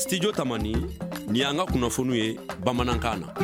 Studio Tamani ni an ka kunnafoniw ye bamanankan na.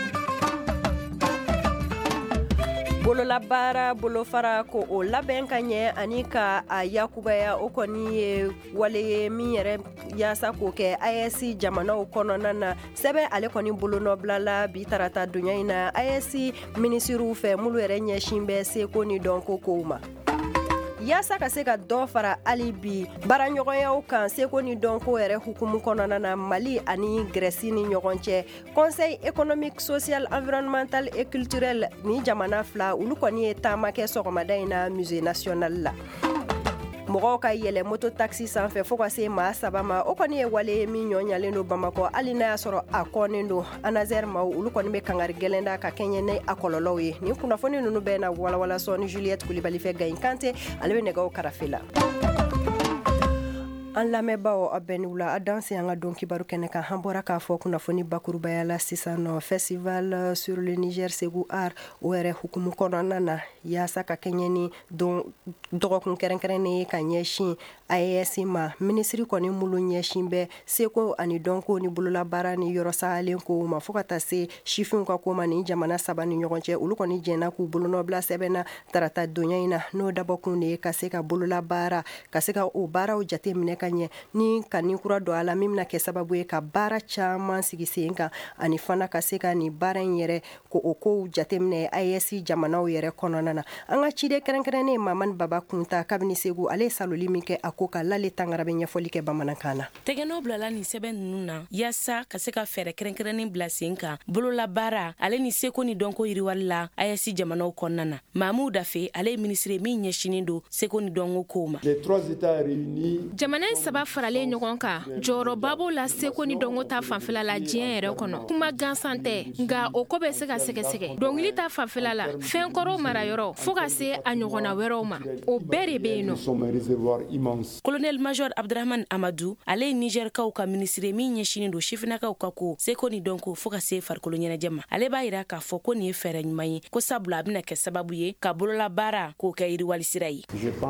Bololabaara bolofara ko o labɛn ka ɲɛ ani ka a yakubaya o kɔni ye wale ye min yɛrɛ yaasa k'o kɛ AES jamanaw kɔnɔna na. Sɛbɛn ale kɔni bolonɔbilala bi tarata donya in na AES minisiriw fɛ mulu yɛrɛ ɲɛsin bɛ seko ni dɔnko kow ma. Yaasa ka se ka dɔ fara hali bi baaraɲɔgɔnyaw kan seko ni dɔnko yɛrɛ hukumu kɔnɔna na Mali ani Grèce ni ɲɔgɔn cɛ. Conseil économique social environnemental et culturel ni jamana fila olu kɔni ye taama kɛ sɔgɔmada in na musée national la. Mɔgɔw ka yɛlɛ moto taxi sanfɛ fo ka se maa 3 ma o kɔni ye wale ye min ɲɔɲalen don Bamakɔ hali n'a y'a sɔrɔ a kɔnnen don Anazer maaw olu kɔni bɛ kangari gɛlɛn da ka kɛɲɛ ni a kɔlɔlɔw ye. Ni kunnafoni ninnu bɛɛ na walawala sɔni Juliette Kulibali fɛ Gayin Kante ale bɛ nɛgɛw karafe la. An lamɛnbaaw a bɛɛ ni wula a danse an ka don kibaru kɛnɛ kan an bɔra k'a fɔ kunnafoni bakurubaya la sisan nɔ festival sur le Niger Segu Art o yɛrɛ hukumu kɔnɔna na yaasa ka kɛɲɛ ni dɔgɔkun kɛrɛnkɛrɛnnen ye ka ɲɛsin AES ma minisiri kɔni mulu ɲɛsin bɛ seko ani dɔnko ni bololabaara ni yɔrɔ sagalen kow ma fo ka taa se sifinw ka ko ma ni jamana 3 ni ɲɔgɔn cɛ olu kɔni jɛnna k'u bolonɔbila sɛbɛnna tarata donya in na n'o dabɔkun de ye ka se ka bololabaara ka se ka o baaraw jate minɛ ka ɲɛ ni ka nin kura don a la min bɛna kɛ sababu ye ka baara caman sigi sen kan ani fana ka se ka nin baara in yɛrɛ ko o kow jateminɛ AES jamanaw yɛrɛ kɔnɔna na. An ka ciden kɛrɛnkɛrɛnnen Mamani Baba Kunta kabini Segu ale saloli min kɛ a ko ka Lale Tangara bɛ ɲɛfɔli kɛ bamanankan na. Tɛgɛnɔw bilala nin sɛbɛn ninnu na yaasa ka se ka fɛɛrɛ kɛrɛnkɛrɛnnen bila sen kan bololabaara ale ni seko ni dɔnko yiriwali la AES jamanaw kɔnɔna na. Mamu Dafe ale ye minisiri min ɲɛsinen don seko ni dɔnko kow ma. Jamana saba faralen ɲɔgɔn kan jɔyɔrɔba b'o la seko ni dɔnko ta fanfɛla la diɲɛ yɛrɛ kɔnɔ. Kuma gansan tɛ nka o ko bɛ se ka sɛgɛsɛgɛ. Dɔnkili ta fanfɛla la fɛn kɔrɔw marayɔrɔ fo ka se a ɲɔgɔnna wɛrɛw ma o bɛɛ de bɛ yen nɔ. Colonel Major Abdrahman Amadou ale ye Nigerkaw ka minisiri min ɲɛsinen don sifinakaw ka ko seko ni dɔnko fo ka se farikolo ɲɛnajɛ ma. Ale b'a yira k'a fɔ ko nin ye fɛɛrɛ ɲuman ye ko sabula a bɛna kɛ sababu ye ka bololabaara k'o kɛ yiriwali sira ye.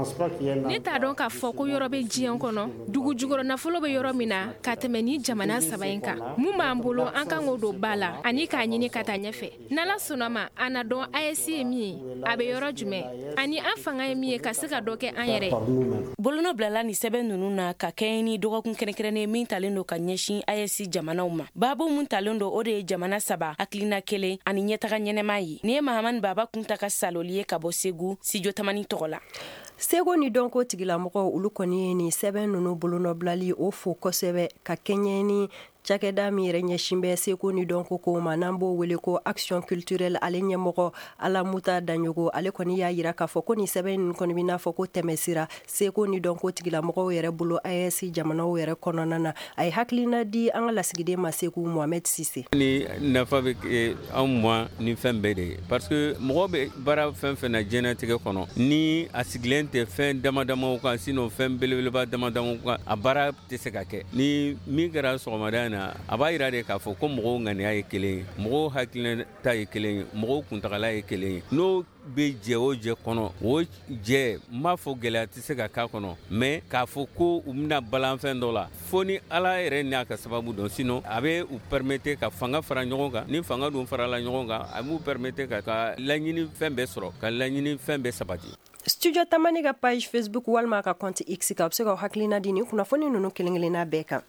Ne t'a dɔn k'a fɔ ko yɔrɔ bɛ diɲɛ kɔnɔ dugu jukɔrɔ nafolo bɛ yɔrɔ min na ka tɛmɛ ni jamana 3 in kan. Mun b'an bolo an kan k'o don ba la ani k'a ɲini ka taa ɲɛfɛ. N'Ala sɔnna ma an na dɔn AES ye min ye a bɛ yɔrɔ jumɛn ani an fanga ye min ye ka se ka dɔ kɛ an yɛrɛ. Bolonɔ bilala ni sɛbɛn ninnu na ka kɛɲɛ ni dɔgɔkun kɛrɛnkɛrɛnnen min talen don ka ɲɛsin AES jamanaw ma. Baabu mun talen don o de ye jamana 3 hakilina kelen ani ɲɛtaga ɲɛnɛma ye. Ni ye Mahamani Baba Kunta ka saloli ye ka bɔ Segu Studio Tamani tɔgɔ la. Seko ni dɔnko tigilamɔgɔw olu kɔni ye ni sɛbɛn ninnu bolonɔbilali o fo kosɛbɛ ka kɛɲɛ ni cakɛda min yɛrɛ ɲɛsin bɛ seko ni dɔnko ko ma n'an b'o wele ko action culturelle ale ɲɛmɔgɔ Alamuta Danyogo ale kɔni y'a yira k'a fɔ ko ni sɛbɛn ninnu kɔni bɛ n'a fɔ ko tɛmɛsira seko ni dɔnko tigilamɔgɔw yɛrɛ bolo AES jamanaw yɛrɛ kɔnɔna na a ye hakilina di an ka lasigiden ma Seku Mohamed Sise. Ni nafa bɛ anw ma ni fɛn bɛɛ de ye parce que mɔgɔ bɛ baara fɛn fɛn na diɲɛlatigɛ kɔnɔ ni a sigilen tɛ fɛn damadamaw kan sinon fɛn belebeleba damadamaw kan a baara tɛ se ka kɛ ni min kɛra sɔgɔmada in a b'a yira de k'a fɔ ko mɔgɔw ŋaniya ye kelen ye mɔgɔw hakilinata ye kelen ye mɔgɔw kuntagala ye kelen ye n'o bɛ jɛ o jɛ kɔnɔ o jɛ n b'a fɔ gɛlɛya tɛ se ka k'a kɔnɔ mais k'a fɔ ko u bɛna balan fɛn dɔ la fo ni Ala yɛrɛ n'a ka sababu dɔn sinon a bɛ u permettre ka fanga fara ɲɔgɔn kan ni fanga dun farala ɲɔgɔn kan a b'u permettre ka laɲini fɛn bɛɛ sɔrɔ ka laɲini fɛn bɛɛ sabati. Studio Tamani ka page Facebook walima ka compte X ka bɛ se ka hakilina di ni kunnafoni ninnu kelen-kelenna bɛɛ kan.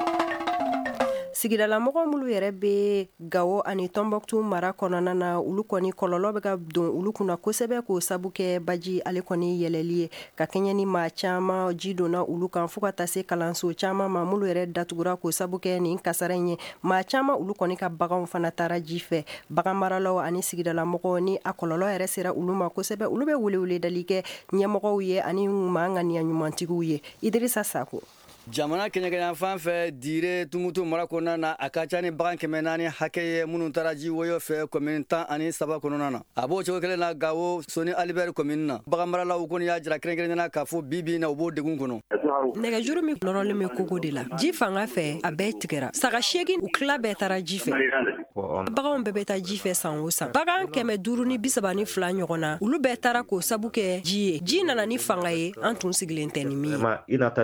Sigidalamɔgɔ mulu yɛrɛ bɛ Gao ani Tombouctou mara kɔnɔna na olu kɔni kɔlɔlɔ bɛ ka don olu kunna kosɛbɛ k'o sabu kɛ baji ale kɔni yɛlɛli ye ka kɛɲɛ ni maa caman ji donna olu kan fo ka taa se kalanso caman ma mulu yɛrɛ datugura k'o sabu kɛ nin kasara in ye maa caman olu kɔni ka baganw fana taara ji fɛ bagan maralaw ani sigidalamɔgɔ ni a kɔlɔlɔ yɛrɛ sera olu ma kosɛbɛ olu bɛ weleweleli kɛ ɲɛmɔgɔw ye ani maa ŋaniya ɲumantigiw ye Idrissa Sako. Jamana kɛɲɛkɛɲɛ fan fɛ dire Tumutu mara kɔnɔna na a ka ca ni bagan 400 hakɛ ye minnu taara ji woyo fɛ commune 13 kɔnɔna na a b'o cogo kelen na Gao Soni Alibert commune na bagan maralaw kɔni y'a jira kɛrɛnkɛrɛnnena k'a fɔ bibi na u b'o degun kɔnɔ. Nɛgɛjuru min nɔrɔlen bɛ kogo de la ji fanga fɛ a bɛɛ tigɛra saga 8 u tila bɛɛ taara ji fɛ baganw bɛɛ bɛ taa ji fɛ san o san bagan 532 ɲɔgɔn na olu bɛɛ taara k'o sabu kɛ ji ye ji nana ni fanga ye an tun sigilen tɛ ni min ye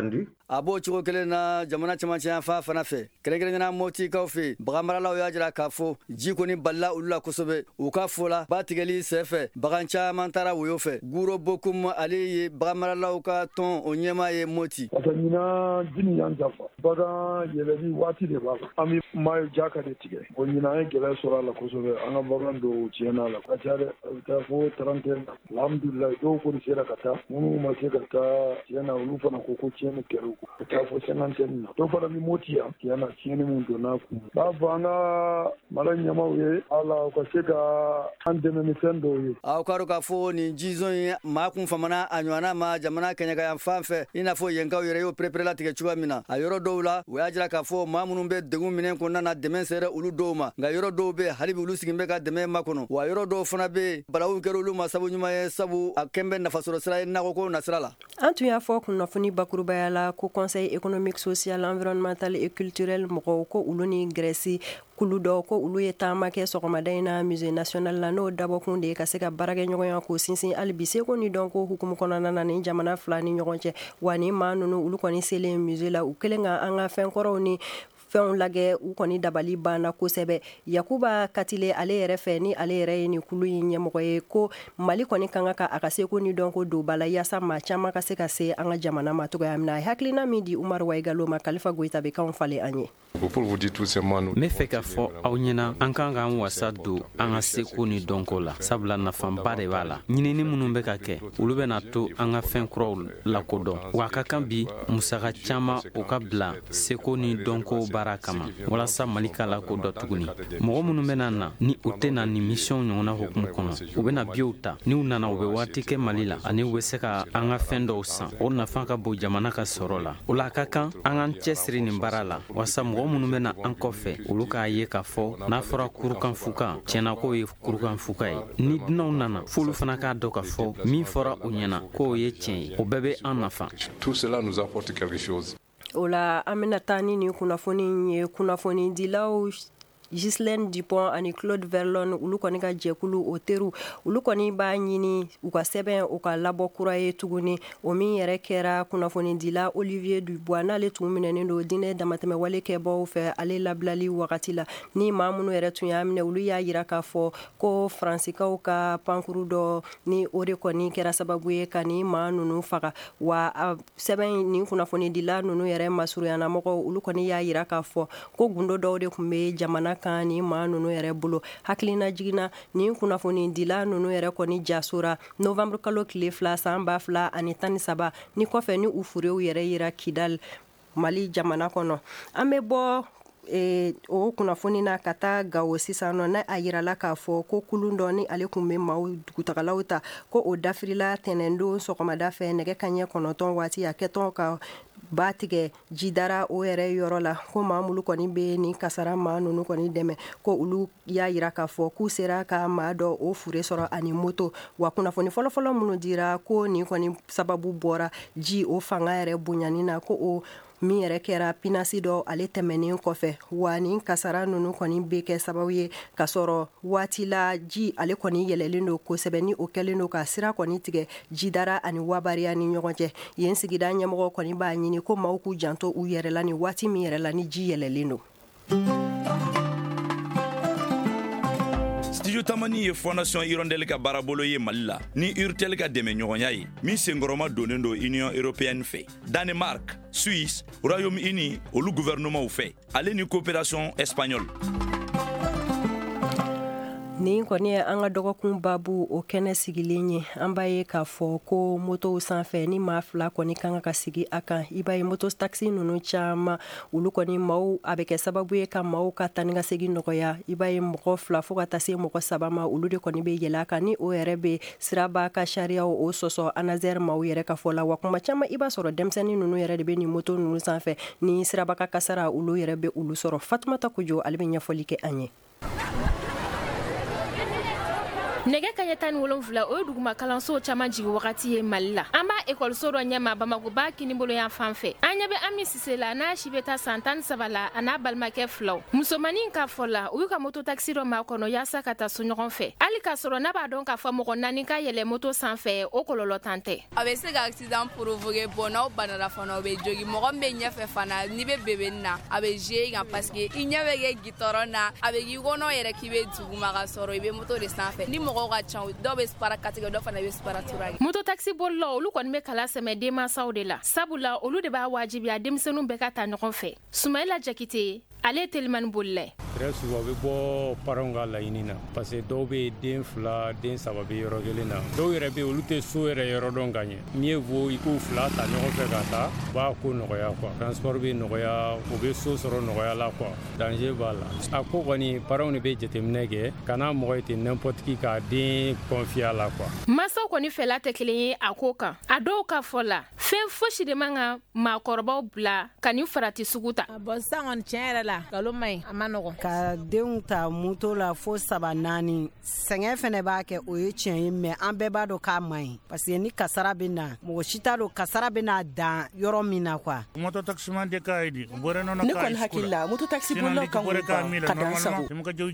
a b'o cogo kelen na jamana camancɛ yan fan fana fɛ kɛrɛnkɛrɛnnena motikaw fɛ baganmaralaw y'a jira k'a fɔ ji kɔni balila olu la kosɛbɛ u ka fɔ la ba tigɛli sɛfɛ bagan caaman tara woyo fɛ guro bokum ale ye baganmaralaw ka tɔn o ɲɛma ye moti parce que ɲina jini y'an jafa bagan yɛlɛli waati de b'a la an bɛ mayo jaka de tigɛ o ɲina an ye gɛlɛya sɔrɔ a la kosɛbɛ an ka bagan dɔw tiɲɛna la ka ca dɛ a bɛ taa fo 31 alhamdulillah dɔw kɔni sera ka taa minnu ma se ka taa tiɲɛna olu fana ko tiɲɛni kɛra u ka taa fo 50 na dɔw fana bɛ moti yan tiɲɛna tiɲɛni min donna kun b'a fɔ an ka mara ɲɛmaw ye ala u ka se ka an dɛmɛ ni fɛn dɔw ye aw ka dɔn k'a fɔ nin jizɔn ye maa kun famana a ɲɔgɔnna ma jamana kɛɲɛkayan fan fɛ i n'a fɔ yenkaw yɛrɛ y'o perepere latigɛ cogoya min na a yɔrɔ dɔw la u y'a jira k'a fɔ maa minnu bɛ degun minɛn kɔnɔna na dɛmɛ sɛrɛ olu dɔw ma nka yɔrɔ dɔw bɛ hali bi olu sigin bɛ ka dɛmɛ makɔnɔ wa yɔrɔ dɔw fana bɛ balawu kɛra olu ma sabu ɲuman ye sabu a kɛn bɛ nafasɔrɔ sira ye nakɔko nasira la an tun y'a fɔ kunnafoni bakurubaya la ko conseil économique social environnemental et culturel mɔgɔw ko olu ni Grèce kulu dɔ ko olu ye taama kɛ sɔgɔmada in na musée national la n'o dabɔkun de ye ka se ka baarakɛɲɔgɔnya ko sinsin hali bi seko ni dɔn ko hukumu kɔnɔna na ni jamana fila ni ɲɔgɔn cɛ wa ni maa nunu olu kɔni selen musée la u kelen ka an ka fɛn kɔrɔw ni fɛnw lagɛ u kɔni dabali banna kosɛbɛ yakuba katile ale yɛrɛ fɛ ni ale yɛrɛ ye ni kulu in ɲɛmɔgɔ ye ko mali kɔni kan ka a ka seko ni dɔn ko don bala yaasa maa caman ka se ka se an ka jamana ma cogoya min na a ye hakilina min di Umar Waigalo ma Kalifa Goita bɛ kanw fale an ye n bɛ fɛ ka fɔ aw ɲɛna an kan k'an wasa don an ka seko ni dɔnko la sabula nafanba de b'a la ɲinini minnu bɛ ka kɛ olu bɛna to an ka fɛn kuraw lakodɔn wa a ka kan bi musaka caman o ka bila seko ni dɔnko baara kama walasa mali ka lakodɔn tuguni mɔgɔ minnu bɛna na ni u tɛ na ni mission ɲɔgɔnna hukumu kɔnɔ u bɛna biyew ta ni u nana u bɛ waati kɛ mali la ani u bɛ se ka an ka fɛn dɔw san o nafa ka bon jamana ka sɔrɔ la o la a ka kan an k'an cɛsiri nin baara la walasa mɔgɔ minnu bɛna an kɔfɛ olu k'a ye k'a fɔ n'a fɔra kurukanfuka tiɲɛna k'o ye kurukanfuka ye ni dunanw nana f'olu fana k'a dɔn k'a fɔ min fɔra u ɲɛna k'o ye tiɲɛ ye o bɛɛ bɛ an nafa o la an bɛna taa ni nin kunnafoni ye kunnafoni dilaw Ghislaine Dupont ani Claude Verlon olu kɔni ka jɛkulu o teru olu kɔni b'a ɲini u ka sɛbɛn u ka labɔ kura ye tuguni o min yɛrɛ kɛra kunnafonidila Olivier Dubois n'ale tun minɛnen don diinɛ damatɛmɛ wale kɛbaaw fɛ ale labilali wagati la ni maa minnu yɛrɛ tun y'a minɛ olu y'a yira k'a fɔ ko Faransikaw ka pankuru dɔ ni o de kɔni kɛra sababu ye ka ni maa ninnu faga wa sɛbɛn ni kunnafonidila ninnu yɛrɛ masuruyanamɔgɔw olu kɔni y'a yira k'a fɔ ko gundo dɔw de tun bɛ jamana kan ni maa nunu yɛrɛ bolo hakilina jiginna ni kunnafoni dila nunu yɛrɛ kɔni jasora novembre kalo tile 2 san 2013 ni kɔfɛ ni u furew yɛrɛ yira Kidal Mali jamana kɔnɔ an bɛ bɔ o kunnafoni na ka taa Gawo sisan nɔ n'a a yirala k'a fɔ ko kulun dɔ ni ale kun bɛ maaw dugutagalaw ta ko o dafirila tɛnɛndon sɔgɔmada fɛ nɛgɛ kaɲɛ 9 waati a kɛtɔn ka ba tigɛ jidara o yɛrɛ yɔrɔ la ko maamulu kɔni bɛ ni kasara maa nunu kɔni dɛmɛ ko olu y'a yira k'a fɔ k'u sera ka maa dɔ o fure sɔrɔ ani moto wa kunnafoni fɔlɔfɔlɔ minnu dira ko nin kɔni sababu bɔra ji o fanga yɛrɛ bonyani na ko o min yɛrɛ kɛra pinasi dɔ ale tɛmɛnen kɔfɛ wa nin kasara nunu kɔni bɛ kɛ sababu ye ka sɔrɔ waati la ji ale kɔni yɛlɛlen don kosɛbɛ ni o kɛlen don ka sira kɔni tigɛ jidara ani wabariya ni ɲɔgɔn cɛ yen sigida ɲɛmɔgɔ kɔni b'a ɲini ko maaw k'u janto u yɛrɛ la ni waati min yɛrɛ la ni ji yɛlɛlen don. Studio Tamani ye Fondation Hirondelle ka baarabolo ye Mali la ni Urtel ka dɛmɛ ɲɔgɔnya ye min senkɔrɔma donnen don Union Européenne fɛ Danemark, Suisse, Royaume-Uni olu gouvernement fɛ ale ni coopération espagnole. Nin kɔni ye an ka dɔgɔkun babu o kɛnɛ sigilen ye an b'a ye k'a fɔ ko motow sanfɛ ni maa fila kɔni kan ka sigi a kan i b'a ye moto taxi ninnu caman olu kɔni maaw a bɛ kɛ sababu ye ka maaw ka taa ni ka segin nɔgɔya i b'a ye mɔgɔ fila fo ka taa se mɔgɔ 3 ma olu de kɔni bɛ yɛlɛ a kan ni o yɛrɛ bɛ siraba ka sariyaw o sɔsɔ anazɛr maaw yɛrɛ ka fɔ la wa kuma caman i b'a sɔrɔ denmisɛnnin ninnu yɛrɛ de bɛ nin moto ninnu sanfɛ ni siraba ka kasara olu yɛrɛ bɛ olu sɔrɔ Fatumata Kojo ale bɛ ɲɛfɔli kɛ an ye. nege kaɲɛ 17 o ye duguma kalanso caman jigi wagati ye Mali la. An b'a ekɔliso dɔ ɲɛma Bamako ba kinibolo yan fan fɛ. An ɲɛ bɛ Ami Sise la n'a si bɛ taa san 13 la a n'a balimakɛ filaw. Musomanin ka fɔ la u y'u ka moto taxi dɔ ma kɔnɔ yaasa ka taa so ɲɔgɔn fɛ. Hali k'a sɔrɔ n'a b'a dɔn k'a fɔ mɔgɔ 4 ka yɛlɛ moto sanfɛ o kɔlɔlɔ tan tɛ. A bɛ se ka accident provoquer bon n'aw banana fana o bɛ jogi mɔgɔ min bɛ ɲɛfɛ fana ni bɛ bebe na a bɛ jouer kan parce que i ɲɛ bɛ kɛ gitɔrɔn na a bɛ k'i kɔnɔ yɛrɛ k'i bɛ duguma ka sɔrɔ i bɛ moto de sanfɛ ni mɔgɔw ka ca dɔw bɛ spara katigɛ dɔw fana bɛ spara turage. Moto taxi bolilaw olu kɔni bɛ kala sɛmɛ denmansaw de la sabula olu de b'a wajibiya denmisɛnninw bɛɛ ka taa ɲɔgɔn fɛ. Sumayila Jakite ale ye telimani bolila. Très souvent bɛ bɔ parents ka laɲini na parce que dɔw bɛ den 2 den 3 bɛ yɔrɔ kelen na dɔw yɛrɛ bɛ olu tɛ so yɛrɛ yɔrɔ dɔn ka ɲɛ mieux vaut i k'u 2 ta ɲɔgɔn fɛ ka taa u b'a ko nɔgɔya quoi transport bɛ nɔgɔya u bɛ so sɔrɔ nɔgɔya la quoi danger b'a la a ko kɔni parents de bɛ jateminɛ kɛ kana mɔgɔ tɛ n'importe qui ka den confier la quoi. Masaw kɔni fɛla tɛ kelen ye a ko kan a dɔw ka fɔ la fɛn fosi de man ka maakɔrɔbaw bila ka ni farati sugu ta. Bon san kɔni tiɲɛ yɛrɛ la nkalon ma ɲi a ma nɔgɔ ka denw ta moto la fo 3-4 sɛgɛn fɛnɛ b'a kɛ o ye tiɲɛ ye mais an bɛɛ b'a dɔn k'a man ɲi parce que ni kasara bɛ na mɔgɔ si t'a dɔn kasara bɛ na dan yɔrɔ min na quoi. Moto taximan de ka di ne kɔni hakili la moto taxi bolilaw kan k'u ban ka dan sago.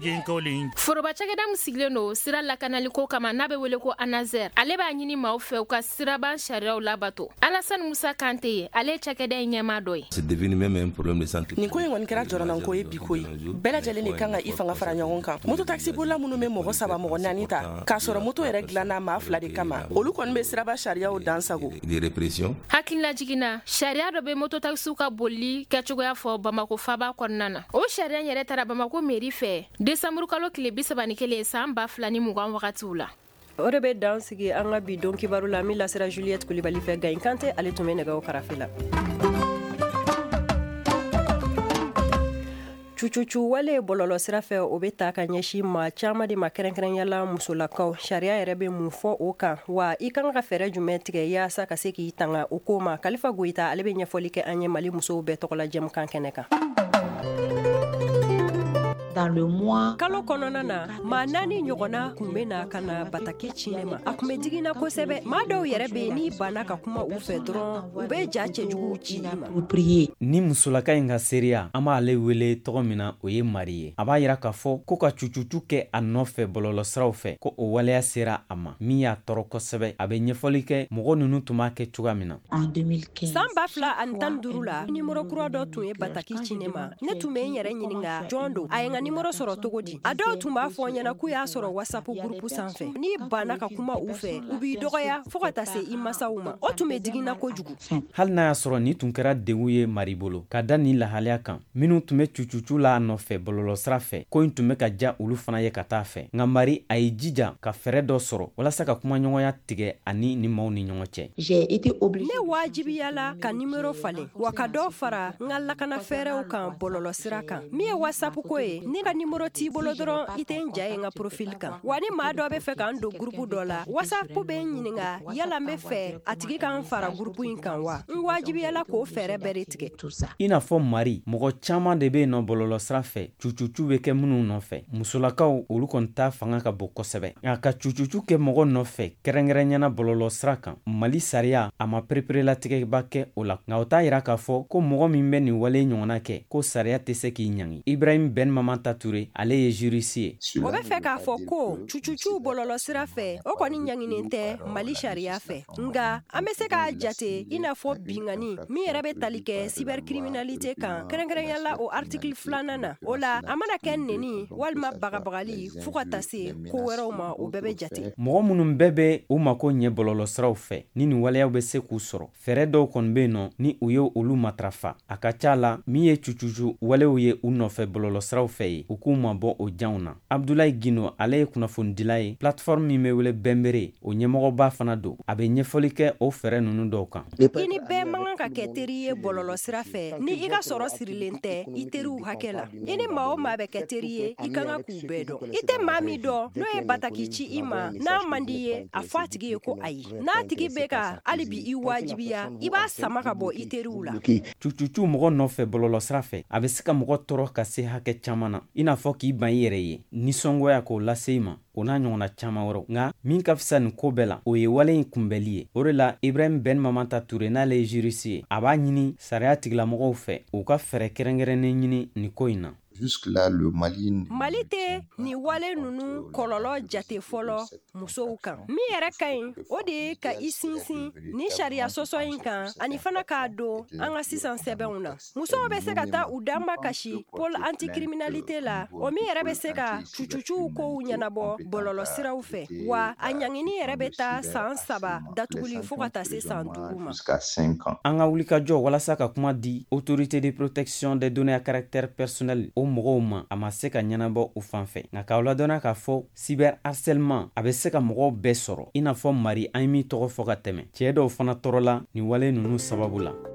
Foroba cakɛda min sigilen don sira lakanali ko kama n'a bɛ wele ko Anazer ale b'a ɲini maaw fɛ u ka siraban sariyaw labato. Alassane Musa Kante ale ye cakɛda in ɲɛmaa dɔ ye. C'est devenu même un problème de santé. Nin ko in kɔni kɛra jɔrɔnanko ye bi ko ye bɛɛ lajɛlen de kan ka i fanga fara ɲɔgɔn kan. Moto taxi bolilaw minnu bɛ mɔgɔ 3 mɔgɔ 4 ta k'a sɔrɔ moto yɛrɛ dilanna maa 2 de kama olu kɔni bɛ siraba sariyaw dan sago. Des répressions. Hakilila jiginna sariya dɔ bɛ moto taxiw ka boli kɛcogoya fɔ Bamako faba kɔnɔna na. O sariya yɛrɛ taara Bamako mairie fɛ décembre kalo tile 31 san 2020 wagatiw la. O de bɛ dan sigi an ka bi don kibaru la min lasera Juliette Kulibali fɛ Gayin Kante ale tun bɛ nɛgɛw karafe la. Cucucu wale bɔlɔlɔ sira fɛ o bɛ ta ka ɲɛsin maa caman de ma kɛrɛnkɛrɛnyala musolakaw sariya yɛrɛ bɛ mun fɔ o kan wa i kan ka fɛɛrɛ jumɛn tigɛ yaasa ka se k'i tanga o ko ma Kalifa Goyita ale bɛ ɲɛfɔli kɛ an ye Mali musow bɛɛ tɔgɔla jɛmukan kɛnɛ kan. Dans le mois kalo kɔnɔna na maa 4 ɲɔgɔnna kun bɛ na ka na batake cine ma a kun bɛ diginna kosɛbɛ maa dɔw yɛrɛ bɛ n'i banna ka kuma u fɛ dɔrɔn u bɛ ja cɛjuguw ci i ma. Ni musolaka in ka seereya an b'ale wele tɔgɔ min na o ye Mari ye a b'a yira k'a fɔ ko ka cucucu kɛ a nɔfɛ bɔlɔlɔsiraw fɛ ko o waleya sera a ma min y'a tɔɔrɔ kosɛbɛ a bɛ ɲɛfɔli kɛ mɔgɔ ninnu tun b'a kɛ cogoya min na. San 2015 la nimero kura dɔ tun ye bataki cine ma ne tun bɛ n yɛrɛ ɲininka jɔn don a ye n ka nimero sɔrɔ togo di a dɔw tun b'a fɔ ɲɛna k'u y'a sɔrɔ WhatsApp groupe sanfɛ n'i banna ka kuma u fɛ u b'i dɔgɔya fo ka taa se i masaw ma o tun bɛ diginna kojugu. Hali n'a y'a sɔrɔ ni tun kɛra degun ye Mari bolo ka da ni lahaliya kan minnu tun bɛ cucucu la a nɔfɛ bɔlɔlɔsira fɛ ko in tun bɛ ka ja olu fana ye ka taa fɛ nka Mari a ye jija ka fɛɛrɛ dɔ sɔrɔ walasa ka kumaɲɔgɔnya tigɛ ani ni maaw ni ɲɔgɔn cɛ. Ne wajibiyala ka nimero falen wa ka dɔ fara n ka lakana fɛɛrɛw kan bɔlɔlɔsira kan min ye WhatsApp ko ye ne ka nimero t'i bolo dɔrɔn i tɛ n ja ye n ka profil kan wa ni maa dɔ bɛ fɛ k'an don groupe dɔ la WhatsApp bɛ n ɲininka yala n bɛ fɛ a tigi k'an fara groupe in kan wa n wajibiyala k'o fɛɛrɛ bɛɛ de tigɛ. I n'a fɔ Mari mɔgɔ caman de bɛ yen nɔ bɔlɔlɔsira fɛ cucucu bɛ kɛ minnu nɔfɛ musolakaw olu kɔni ta fanga ka bon kosɛbɛ nka ka cucucu kɛ mɔgɔ nɔfɛ kɛrɛnkɛrɛnyana bɔlɔlɔsira kan Mali sariya a ma pereperelatigɛba kɛ o la nka o t'a yira k'a fɔ ko mɔgɔ min bɛ nin wale ɲɔgɔnna kɛ ko sariya tɛ se k'i ɲangi. Ibrahim Ben Mamanta Ture ale ye jurisi ye. O bɛ fɛ k'a fɔ ko cucucu bɔlɔlɔsira fɛ o kɔni ɲanginen tɛ Mali sariya fɛ nga an bɛ se k'a jate i n'a fɔ bingani min yɛrɛ bɛ tali kɛ cybercriminalité kan kɛrɛnkɛrɛnyala o article 2nan na o la a mana kɛ neni walima bagabagali fo ka taa se ko wɛrɛw ma o bɛɛ bɛ jate. Mɔgɔ minnu bɛɛ bɛ u mako ɲɛ bɔlɔlɔsiraw fɛ ni nin waleyaw bɛ se k'u sɔrɔ fɛɛrɛ dɔw kɔni bɛ yen nɔ ni u ye olu matarafa a ka ca la min ye cucucu walew ye u nɔfɛ bɔlɔlɔsiraw fɛ ye u k'u mabɔ o janw na. Abdoulaye Gino ale ye kunnafonidila ye plateforme min bɛ wele Bɛnbere o ɲɛmɔgɔba fana don a bɛ ɲɛfɔli kɛ o fɛɛrɛ ninnu dɔw kan. I ni bɛɛ man kan ka kɛ teri ye bɔlɔlɔsira fɛ ni i ka sɔrɔ sirilen tɛ i teriw hakɛ la i ni maa o maa bɛ kɛ teri ye i kan ka k'u bɛɛ dɔn i tɛ maa min dɔn n'o ye bataki ci i ma n'a man di ye a fɔ a tigi ye ko ayi n'a tigi bɛ ka hali bi i wajibiya i b'a sama ka bɔ i teriw la. Cucucu mɔgɔ nɔfɛ bɔlɔlɔsira fɛ a bɛ se ka mɔgɔ tɔɔrɔ ka se hakɛ caman na i n'a fɔ k'i ban i yɛrɛ ye nisɔngoya k'o lase i ma o n'a ɲɔgɔnna caaman wɛrɛw nka min ka fisa nin ko bɛɛ la o ye wale in kunbɛli ye o de la Ibrahim Ben Mamanta Ture n'ale ye jurisi ye a b'a ɲini sariya tigilamɔgɔw fɛ u ka fɛɛrɛ kɛrɛnkɛrɛnnen ɲini nin ko in na. Jusque-là, le Mali tɛ ni wale nunu kɔlɔlɔ jate fɔlɔ musow kan. Min yɛrɛ ka ɲi o de ye ka i sinsin ni sariya sɔsɔ in kan ani fana k'a don an ka sisan sɛbɛnw na. Musow bɛ se ka taa u danba kasi pôle anticriminalité la o min yɛrɛ bɛ se ka cucucuw kow ɲɛnabɔ bɔlɔlɔ siraw fɛ wa a ɲangini yɛrɛ bɛ taa san 3 datuguli fo ka taa se san 5 ma. An ka wulikajɔ walasa ka kuma di autorité de protection des données à caractère personnel o mɔgɔw ma a ma se ka ɲɛnabɔ u fan fɛ nka k'aw ladɔnna k'a fɔ cyber harcèlement a bɛ se ka mɔgɔw bɛɛ sɔrɔ i n'a fɔ Mari an mi tɔgɔ fɔ ka tɛmɛ cɛɛ dɔw fana tɔɔrɔla ni wale nunu sababu la.